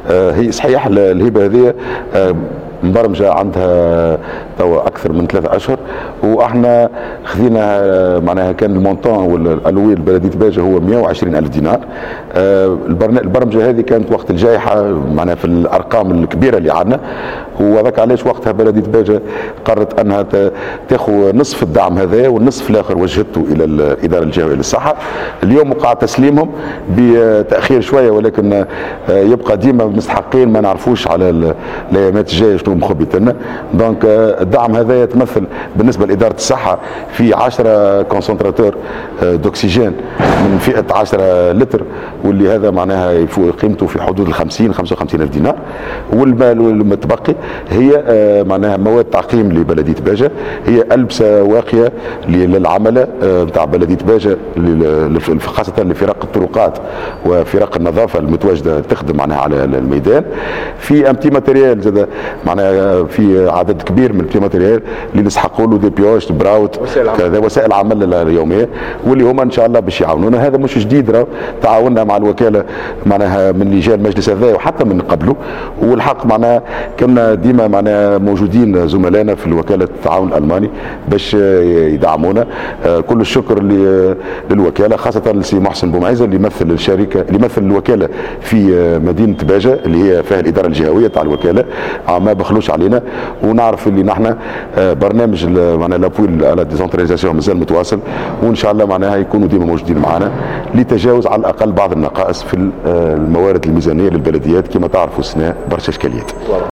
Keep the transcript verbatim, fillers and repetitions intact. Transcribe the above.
هي صحيح الهبه هذه مبرمجه عندها توا اكثر من ثلاثة اشهر، واحنا خذينا معناها كان المونطون والالوي لبلديه باجه هو مئة وعشرين الف دينار. البرمجه هذه كانت وقت الجائحه معناها في الارقام الكبيره اللي عندنا، وهذاك علاش وقتها بلديه باجه قررت انها تاخذ نصف الدعم هذا والنصف الاخر وجهته الى الاداره الجهويه للصحه. اليوم وقع تسليمهم بتاخير شويه، ولكن يبقى ديما مستحقين ما نعرفوش على الايامات الجايه شنو مخبط لنا. دونك الدعم هذا يتمثل بالنسبه لاداره الصحه في عشرة كونسنتراتور دوكسيجين من فئه عشرة لتر، واللي هذا معناها قيمته في حدود ال خمسين خمسة وخمسين الف دينار. والمال المتبقي هي معناها مواد تعقيم لبلديه باجه، هي البسه واقيه للعمله نتاع بلديه باجه خاصه لفرق الطرقات وفرق النظافه المتواجده تخدم معناها على الميدان. في امتي ماتيريال زاد معناها في عدد كبير من البتي ماتيريال اللي نسحقوا له دي بيوش براوت كذا وسائل عمل اليوميه، واللي هما ان شاء الله باش يعاونونا. هذا مش جديد، راه تعاوننا مع الوكاله معناها من لجان المجلس هذا وحتى من قبله، والحق معناها كنا ديما معناها موجودين زملائنا في الوكاله التعاون الالماني باش يدعمونا. كل الشكر للوكاله خاصه للسي محسن بومعيزه اللي يمثل الشركه اللي يمثل الوكاله في مدينه باجه اللي هي فيها الاداره الجهويه تاع الوكاله، ما بخلوش علينا. ونعرف اللي نحن برنامج معناها لابوي على ديزونتراليزاسيون مازال متواصل، وان شاء الله معناها يكونوا ديما موجودين معنا لتجاوز على الاقل بعض النقائص في الموارد الميزانيه للبلديات. كما تعرفوا السنه برشا اشكاليات.